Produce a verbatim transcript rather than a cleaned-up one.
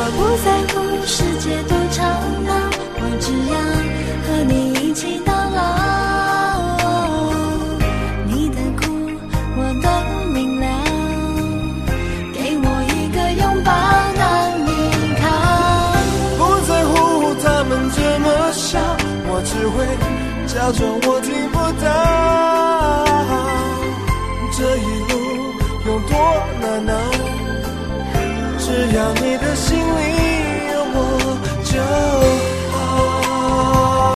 不在乎世界多吵闹，我只要和你一起到老。你的苦我都明了，给我一个拥抱当依靠。 不在乎他们怎么笑，我只会假装我听不到。这一路有多难熬，只要你的心里